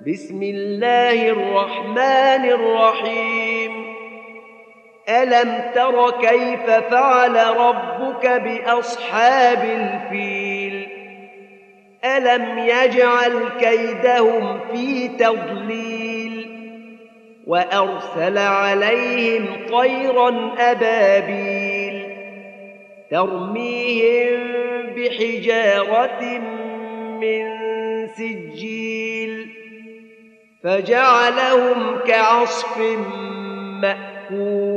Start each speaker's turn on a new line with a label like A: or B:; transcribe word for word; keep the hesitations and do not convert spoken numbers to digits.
A: بسم الله الرحمن الرحيم ألم تر كيف فعل ربك بأصحاب الفيل ألم يجعل كيدهم في تضليل وأرسل عليهم طيرا أبابيل ترميهم بحجارة من سجيل فجعلهم كعصف مأكول